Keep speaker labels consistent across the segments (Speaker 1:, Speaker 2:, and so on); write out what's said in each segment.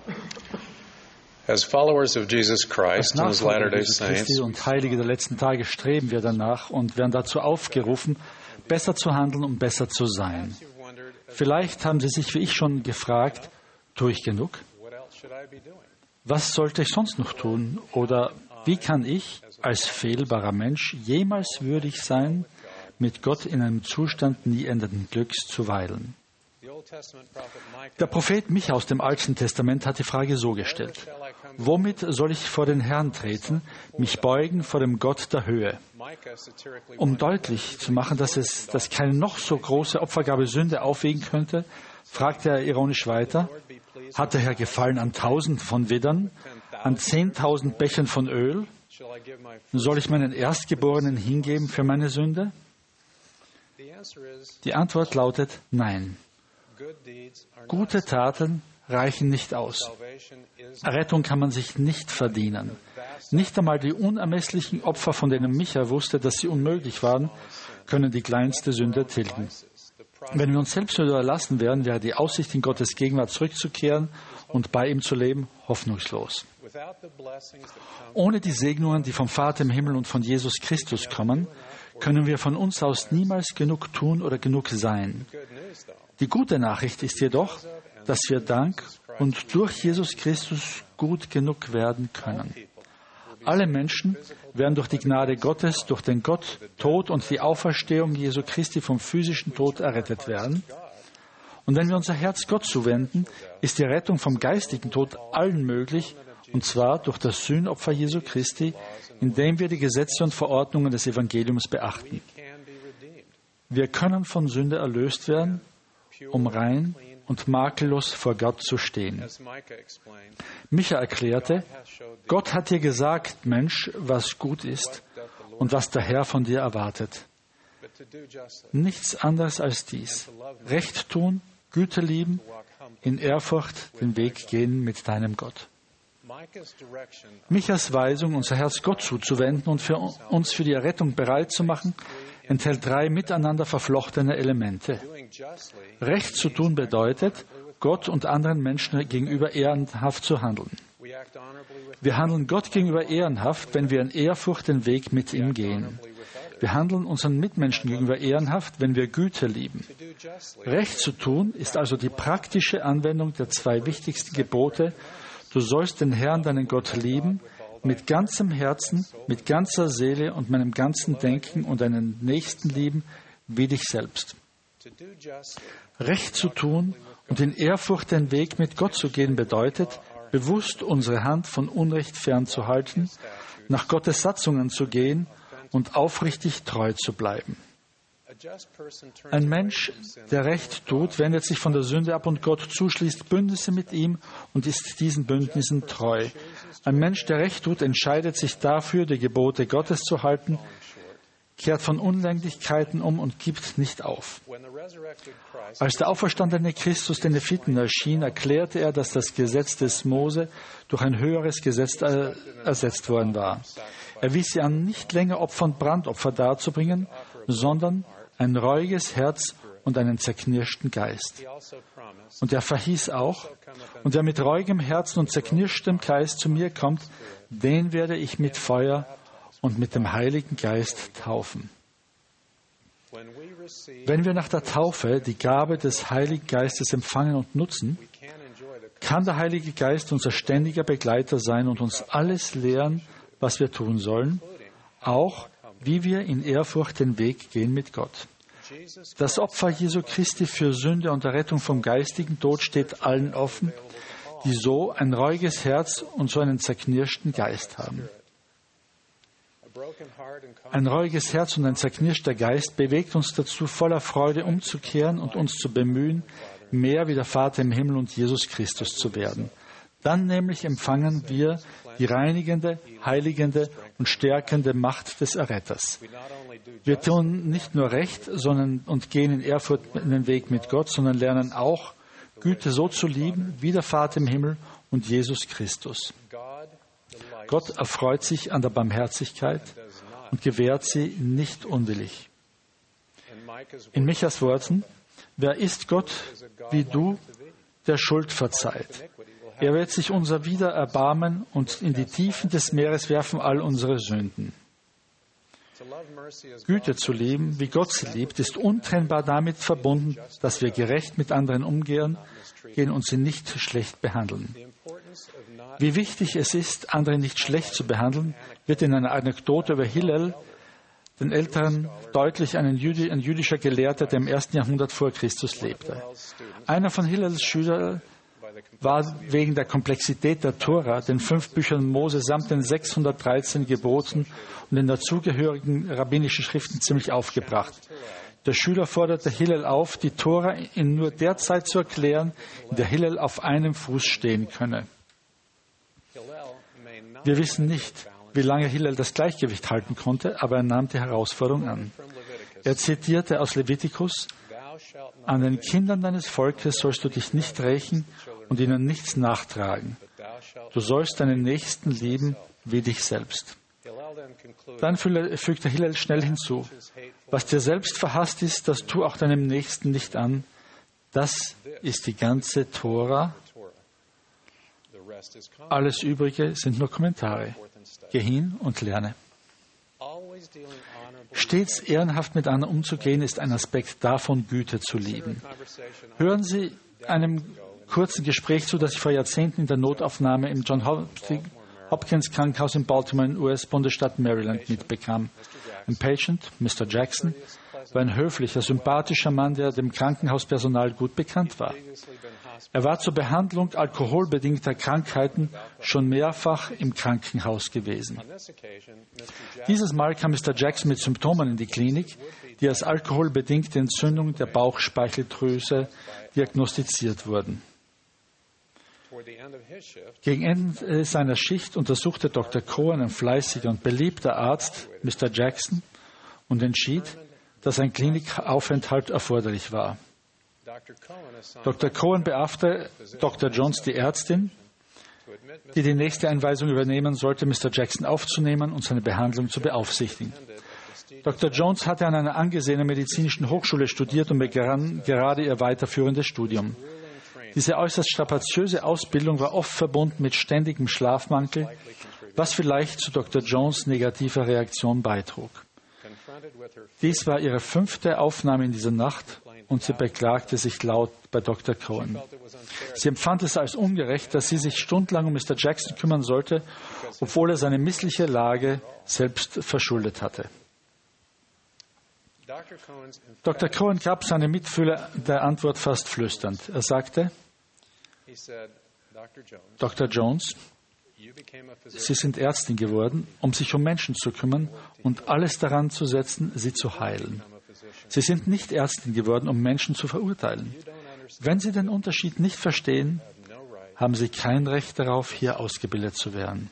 Speaker 1: As followers of Jesus
Speaker 2: Als
Speaker 1: Christ and His
Speaker 2: Nachfolger
Speaker 1: Latter-day
Speaker 2: Jesu Christi
Speaker 1: Saints,
Speaker 2: und Heilige der letzten Tage streben wir danach und werden dazu aufgerufen, besser zu handeln und besser zu sein. Vielleicht haben Sie sich wie ich schon gefragt, tue ich genug?
Speaker 1: what else should I be doing?
Speaker 2: Was sollte ich sonst noch tun? Oder wie kann ich als fehlbarer Mensch jemals würdig sein, mit Gott in einem Zustand nie endenden Glücks zu weilen?
Speaker 1: The Old Testament prophet Micah
Speaker 2: Der Prophet Micha aus dem Alten Testament hat die Frage so gestellt: Womit soll ich vor den Herrn treten, mich beugen vor dem Gott der Höhe?
Speaker 1: Micah satirically
Speaker 2: Um deutlich zu machen, dass keine noch so große Opfergabe Sünde aufwiegen könnte, fragte er ironisch weiter: Hat der Herr Gefallen an 1000 von Widdern, an 10.000 Bechern von Öl?
Speaker 1: shall I give my
Speaker 2: Soll ich meinen Erstgeborenen hingeben für meine Sünde?
Speaker 1: The answer is
Speaker 2: Die Antwort lautet Nein.
Speaker 1: good deeds are not
Speaker 2: Gute Taten reichen nicht aus.
Speaker 1: salvation is
Speaker 2: Rettung kann man sich nicht verdienen. Nicht einmal die unermesslichen Opfer, von denen Micha wusste, dass sie unmöglich waren, können die kleinste Sünde tilgen. Wenn wir uns selbst überlassen wären, wäre die Aussicht, in Gottes Gegenwart zurückzukehren und bei ihm zu leben, hoffnungslos.
Speaker 1: without the blessings that come.
Speaker 2: Ohne die Segnungen, die vom Vater im Himmel und von Jesus Christus kommen, können wir von uns aus niemals genug tun oder genug sein.
Speaker 1: Good news, though,
Speaker 2: Die gute Nachricht ist jedoch, dass wir dank und durch Jesus Christus gut genug werden können. Alle Menschen werden durch die Gnade Gottes, durch den Gott, Tod und die Auferstehung Jesu Christi vom physischen Tod errettet werden. Und wenn wir unser Herz Gott zuwenden, ist die Rettung vom geistigen Tod allen möglich, und zwar durch das Sühnopfer Jesu Christi, indem wir die Gesetze und Verordnungen des Evangeliums beachten.
Speaker 1: can be redeemed.
Speaker 2: Wir können von Sünde erlöst werden, um rein und makellos vor Gott zu stehen.
Speaker 1: As Micah explained,
Speaker 2: Micha erklärte:
Speaker 1: hath showed thee
Speaker 2: Gott hat dir gesagt, Mensch, was gut ist und was der Herr von dir erwartet.
Speaker 1: but to do justly,
Speaker 2: Nichts anderes als dies. Recht tun, Güte lieben,
Speaker 1: walk humbly.
Speaker 2: in Ehrfurcht den Weg gehen mit deinem Gott.
Speaker 1: Micah's direction
Speaker 2: Michas Weisung, unser Herz Gott zuzuwenden und für uns für die Errettung bereit zu machen, enthält 3 miteinander verflochtene Elemente.
Speaker 1: doing justly
Speaker 2: Recht zu tun bedeutet, Gott und anderen Menschen gegenüber ehrenhaft zu handeln.
Speaker 1: we act honorably with
Speaker 2: Wir handeln Gott gegenüber ehrenhaft, wenn wir in Ehrfurcht den Weg mit ihm gehen. Wir handeln unseren Mitmenschen gegenüber ehrenhaft, wenn wir Güte lieben.
Speaker 1: to do justly.
Speaker 2: Recht zu tun ist also die praktische Anwendung der 2 wichtigsten Gebote. Du sollst den Herrn, deinen Gott, lieben, mit ganzem Herzen, mit ganzer Seele und meinem ganzen Denken und deinen Nächsten lieben wie dich selbst.
Speaker 1: To do justly
Speaker 2: Recht zu tun und in Ehrfurcht den Weg mit Gott zu gehen bedeutet, bewusst unsere Hand von Unrecht fernzuhalten, nach Gottes Satzungen zu gehen und aufrichtig treu zu bleiben.
Speaker 1: a just person turns
Speaker 2: Ein
Speaker 1: away
Speaker 2: Mensch,
Speaker 1: from sin
Speaker 2: der Recht tut, wendet sich von der Sünde ab und Gott zuschließt Bündnisse mit ihm und ist diesen Bündnissen treu. Ein Mensch, der Recht tut, entscheidet sich dafür, die Gebote Gottes zu halten, kehrt von Unlänglichkeiten um und gibt nicht auf.
Speaker 1: when the resurrected Christ
Speaker 2: Als der auferstandene Christus den Nephiten erschien, erklärte er, dass das Gesetz des Mose durch ein höheres Gesetz ersetzt worden war. Er wies sie an, nicht länger Opfer und Brandopfer darzubringen, sondern ein reuiges Herz und einen zerknirschten Geist.
Speaker 1: he also promised
Speaker 2: Und er verhieß auch: Und wer mit reuigem Herzen und zerknirschtem Geist zu mir kommt, den werde ich mit Feuer und mit dem Heiligen Geist taufen.
Speaker 1: when we receive
Speaker 2: Wenn wir nach der Taufe die Gabe des Heiligen Geistes empfangen und nutzen,
Speaker 1: we can enjoy the
Speaker 2: kann der Heilige Geist unser ständiger Begleiter sein und uns alles lehren, was wir tun sollen, auch wie wir in Ehrfurcht den Weg gehen mit Gott.
Speaker 1: Jesus
Speaker 2: Das Opfer Jesu Christi für Sünde und Errettung vom geistigen Tod steht allen offen, die so ein reuiges Herz und so einen zerknirschten Geist haben.
Speaker 1: a broken heart and
Speaker 2: Ein reuiges Herz und ein zerknirschter Geist bewegt uns dazu, voller Freude umzukehren und uns zu bemühen, mehr wie der Vater im Himmel und Jesus Christus zu werden. Dann nämlich empfangen wir die reinigende, heiligende und stärkende Macht des Erretters.
Speaker 1: we not only do
Speaker 2: Wir tun nicht nur Recht, und gehen in Ehrfurcht in den Weg mit Gott, sondern lernen auch, Güte so zu lieben wie der Vater im Himmel und Jesus Christus.
Speaker 1: God delights
Speaker 2: Gott erfreut sich an der Barmherzigkeit
Speaker 1: does not
Speaker 2: und gewährt sie nicht unwillig.
Speaker 1: in Micah's
Speaker 2: In Michas Worten: Wer ist Gott wie du, der Schuld verzeiht?
Speaker 1: iniquity will
Speaker 2: Er wird sich unser wieder erbarmen und in die Tiefen des Meeres werfen all unsere Sünden. Güte zu leben, wie Gott sie liebt, ist untrennbar damit verbunden, dass wir gerecht mit anderen umgehen und sie nicht schlecht behandeln. Wie wichtig es ist, andere nicht schlecht zu behandeln, wird in einer Anekdote über Hillel, den Älteren, deutlich. Ein jüdischer Gelehrter, der im 1. Jahrhundert vor Christus lebte. Einer von Hillels Schülern war wegen der Komplexität der Tora, den 5 Büchern Mose samt den 613 Geboten und den dazugehörigen rabbinischen Schriften ziemlich aufgebracht. Der Schüler forderte Hillel auf, die Tora in nur der Zeit zu erklären, in der Hillel auf einem Fuß stehen könne. Wir wissen nicht, wie lange Hillel das Gleichgewicht halten konnte, aber er nahm die Herausforderung an. Er zitierte aus Levitikus: An den Kindern deines Volkes sollst du dich nicht rächen und ihnen nichts nachtragen. Du sollst deinen Nächsten lieben wie dich selbst. Dann fügte Hillel schnell hinzu: Was dir selbst verhasst ist, das tu auch deinem Nächsten nicht an. Das ist die ganze Tora. Alles Übrige sind nur Kommentare. Geh hin und lerne. Stets ehrenhaft mit anderen umzugehen, ist ein Aspekt davon, Güte zu lieben. Hören Sie einem kurzen Gespräch zu, das ich vor Jahrzehnten in der Notaufnahme im John Hopkins Krankenhaus in Baltimore in US-Bundesstaat Maryland mitbekam. Ein Patient, Mr. Jackson, war ein höflicher, sympathischer Mann, der dem Krankenhauspersonal gut bekannt war. Er war zur Behandlung alkoholbedingter Krankheiten schon mehrfach im Krankenhaus gewesen. Dieses Mal kam Mr. Jackson mit Symptomen in die Klinik, die als alkoholbedingte Entzündung der Bauchspeicheldrüse diagnostiziert wurden. Gegen Ende seiner Schicht untersuchte Dr. Cohen, ein fleißiger und beliebter Arzt, Mr. Jackson und entschied, dass ein Klinikaufenthalt erforderlich war. Dr. Cohen beauftragte Dr. Jones, die Ärztin, die die nächste Einweisung übernehmen sollte, Mr. Jackson aufzunehmen und seine Behandlung zu beaufsichtigen. Dr. Jones hatte an einer angesehenen medizinischen Hochschule studiert und begann gerade ihr weiterführendes Studium. Diese äußerst strapaziöse Ausbildung war oft verbunden mit ständigem Schlafmangel, was vielleicht zu Dr. Jones' negativer Reaktion beitrug. Dies war ihre 5. Aufnahme in dieser Nacht und sie beklagte sich laut bei Dr. Cohen. Sie empfand es als ungerecht, dass sie sich stundenlang um Mr. Jackson kümmern sollte, obwohl er seine missliche Lage selbst verschuldet hatte. Dr. Cohen gab seine Mitfühler der Antwort fast flüsternd. Er sagte: Dr. Jones, Sie sind Ärztin geworden, um sich um Menschen zu kümmern und alles daran zu setzen, sie zu heilen. Sie sind nicht Ärztin geworden, um Menschen zu verurteilen. Wenn Sie den Unterschied nicht verstehen, haben Sie kein Recht darauf, hier ausgebildet zu werden.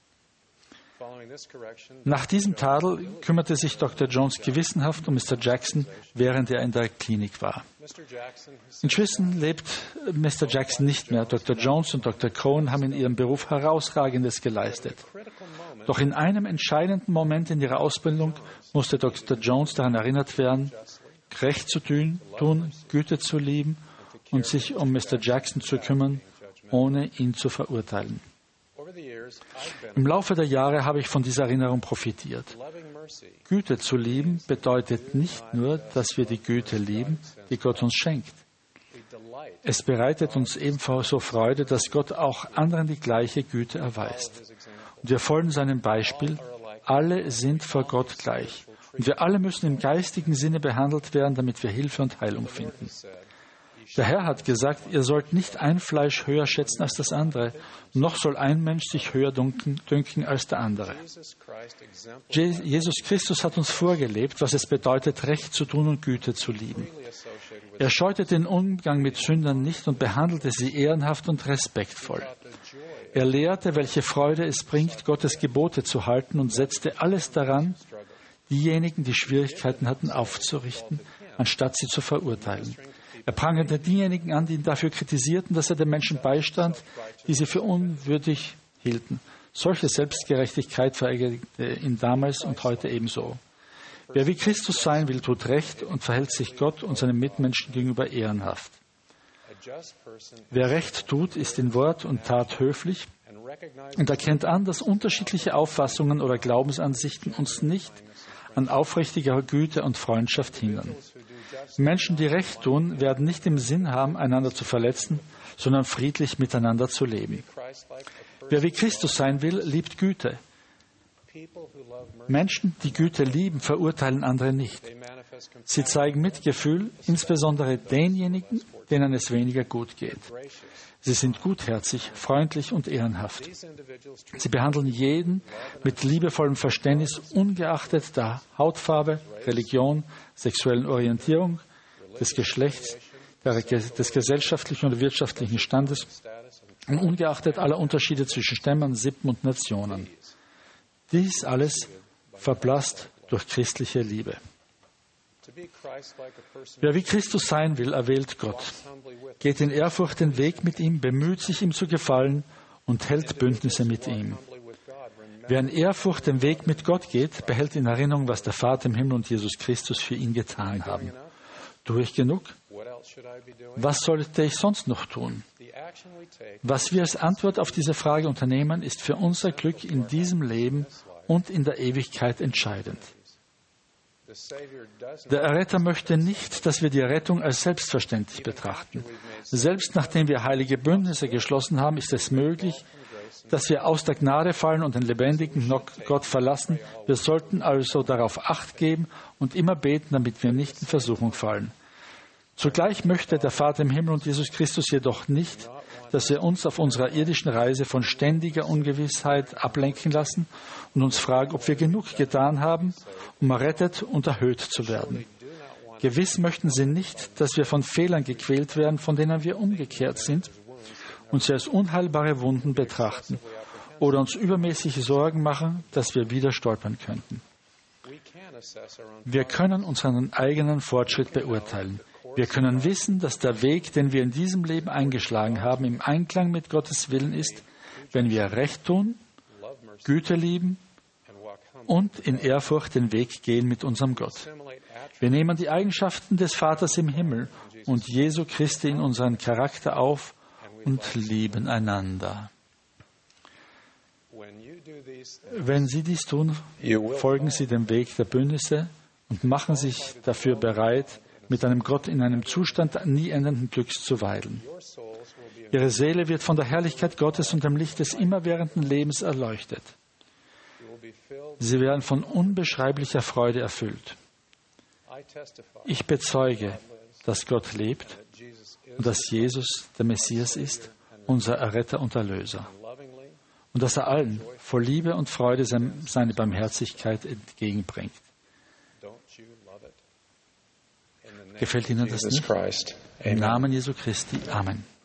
Speaker 2: Nach diesem Tadel kümmerte sich Dr. Jones gewissenhaft um Mr. Jackson, während er in der Klinik war. Inzwischen lebt Mr. Jackson nicht mehr. Dr. Jones und Dr. Cohen haben in ihrem Beruf Herausragendes geleistet. Doch in einem entscheidenden Moment in ihrer Ausbildung musste Dr. Jones daran erinnert werden, Recht zu tun, Güte zu lieben und sich um Mr. Jackson zu kümmern, ohne ihn zu verurteilen. Im Laufe der Jahre habe ich von dieser Erinnerung profitiert. Güte zu lieben bedeutet nicht nur, dass wir die Güte lieben, die Gott uns schenkt. Es bereitet uns ebenfalls so Freude, dass Gott auch anderen die gleiche Güte erweist. Und wir folgen seinem Beispiel. Alle sind vor Gott gleich. Und wir alle müssen im geistigen Sinne behandelt werden, damit wir Hilfe und Heilung finden. Der Herr hat gesagt, ihr sollt nicht ein Fleisch höher schätzen als das andere, noch soll ein Mensch sich höher dünken als der andere. Jesus Christus hat uns vorgelebt, was es bedeutet, Recht zu tun und Güte zu lieben. Er scheute den Umgang mit Sündern nicht und behandelte sie ehrenhaft und respektvoll. Er lehrte, welche Freude es bringt, Gottes Gebote zu halten und setzte alles daran, diejenigen, die Schwierigkeiten hatten, aufzurichten, anstatt sie zu verurteilen. Er prangerte diejenigen an, die ihn dafür kritisierten, dass er den Menschen beistand, die sie für unwürdig hielten. Solche Selbstgerechtigkeit verärgerte ihn damals und heute ebenso. Wer wie Christus sein will, tut Recht und verhält sich Gott und seinen Mitmenschen gegenüber ehrenhaft. Wer Recht tut, ist in Wort und Tat höflich und erkennt an, dass unterschiedliche Auffassungen oder Glaubensansichten uns nicht an aufrichtiger Güte und Freundschaft hindern. Menschen, die Recht tun, werden nicht im Sinn haben, einander zu verletzen, sondern friedlich miteinander zu leben. Wer wie Christus sein will, liebt Güte. Menschen, die Güte lieben, verurteilen andere nicht. Sie zeigen Mitgefühl, insbesondere denjenigen, denen es weniger gut geht. Sie sind gutherzig, freundlich und ehrenhaft. Sie behandeln jeden mit liebevollem Verständnis, ungeachtet der Hautfarbe, Religion, sexuellen Orientierung, des Geschlechts, des gesellschaftlichen und wirtschaftlichen Standes und ungeachtet aller Unterschiede zwischen Stämmen, Sippen und Nationen. Dies alles verblasst durch christliche Liebe. Wer wie Christus sein will, erwählt Gott, geht in Ehrfurcht den Weg mit ihm, bemüht sich, ihm zu gefallen und hält Bündnisse mit ihm. Wer in Ehrfurcht den Weg mit Gott geht, behält in Erinnerung, was der Vater im Himmel und Jesus Christus für ihn getan haben. Tue ich genug? Was sollte ich sonst noch tun? Was wir als Antwort auf diese Frage unternehmen, ist für unser Glück in diesem Leben und in der Ewigkeit entscheidend. Der Erretter möchte nicht, dass wir die Rettung als selbstverständlich betrachten. Selbst nachdem wir heilige Bündnisse geschlossen haben, ist es möglich, dass wir aus der Gnade fallen und den lebendigen Gott verlassen. Wir sollten also darauf Acht geben und immer beten, damit wir nicht in Versuchung fallen. Zugleich möchte der Vater im Himmel und Jesus Christus jedoch nicht, dass wir uns auf unserer irdischen Reise von ständiger Ungewissheit ablenken lassen und uns fragen, ob wir genug getan haben, um errettet und erhöht zu werden. Gewiss möchten sie nicht, dass wir von Fehlern gequält werden, von denen wir umgekehrt sind und sie als unheilbare Wunden betrachten oder uns übermäßig Sorgen machen, dass wir wieder stolpern könnten. Wir können unseren eigenen Fortschritt beurteilen. Wir können wissen, dass der Weg, den wir in diesem Leben eingeschlagen haben, im Einklang mit Gottes Willen ist, wenn wir Recht tun, Güte lieben und in Ehrfurcht den Weg gehen mit unserem Gott. Wir nehmen die Eigenschaften des Vaters im Himmel und Jesu Christi in unseren Charakter auf und lieben einander. Wenn Sie dies tun, folgen Sie dem Weg der Bündnisse und machen sich dafür bereit, mit einem Gott in einem Zustand nie endenden Glücks zu weilen. Ihre Seele wird von der Herrlichkeit Gottes und dem Licht des immerwährenden Lebens erleuchtet. Sie werden von unbeschreiblicher Freude erfüllt. Ich bezeuge, dass Gott lebt und dass Jesus der Messias ist, unser Erretter und Erlöser. Und dass er allen voll Liebe und Freude seine Barmherzigkeit entgegenbringt. Gefällt Ihnen das nicht? Im Namen Jesu Christi. Amen.